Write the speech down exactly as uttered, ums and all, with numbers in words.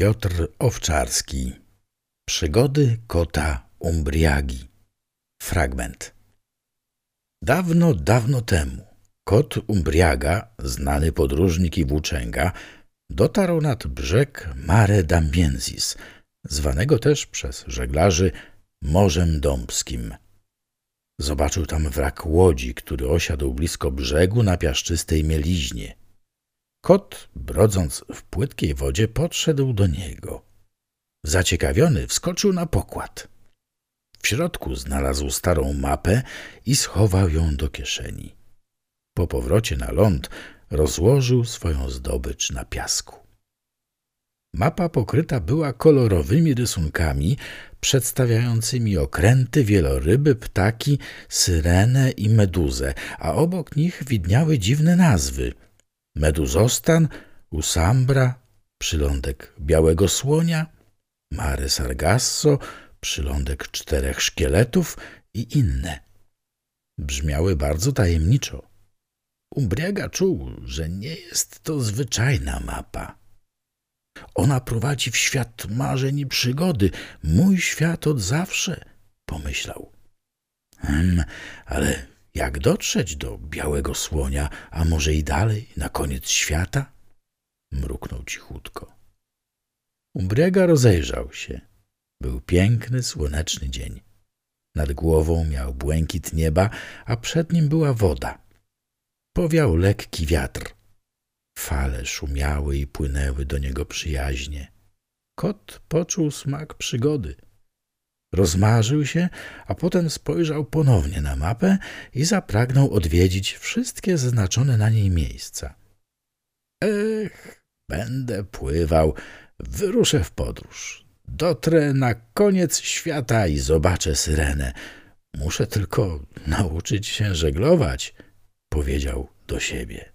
Piotr Owczarski. Przygody kota Umbriagi. Fragment. Dawno, dawno temu kot Umbriaga, znany podróżnik i włóczęga, dotarł nad brzeg Mare Dambiensis, zwanego też przez żeglarzy Morzem Dąbskim. Zobaczył tam wrak łodzi, który osiadł blisko brzegu na piaszczystej mieliźnie. Kot, brodząc w płytkiej wodzie, podszedł do niego. Zaciekawiony wskoczył na pokład. W środku znalazł starą mapę i schował ją do kieszeni. Po powrocie na ląd rozłożył swoją zdobycz na piasku. Mapa pokryta była kolorowymi rysunkami przedstawiającymi okręty, wieloryby, ptaki, syrenę i meduzę, a obok nich widniały dziwne nazwy: Meduzostan, Usambra, przylądek białego słonia, Mare Sargasso, przylądek czterech szkieletów i inne. Brzmiały bardzo tajemniczo. Umbriaga czuł, że nie jest to zwyczajna mapa. Ona prowadzi w świat marzeń i przygody, mój świat od zawsze, pomyślał. Hmm, ale jak dotrzeć do białego słonia, a może i dalej, na koniec świata? Mruknął cichutko. Umbriaga rozejrzał się. Był piękny, słoneczny dzień. Nad głową miał błękit nieba, a przed nim była woda. Powiał lekki wiatr. Fale szumiały i płynęły do niego przyjaźnie. Kot poczuł smak przygody. Rozmarzył się, a potem spojrzał ponownie na mapę i zapragnął odwiedzić wszystkie zaznaczone na niej miejsca. Ech, będę pływał, wyruszę w podróż. Dotrę na koniec świata i zobaczę syrenę. Muszę tylko nauczyć się żeglować, powiedział do siebie.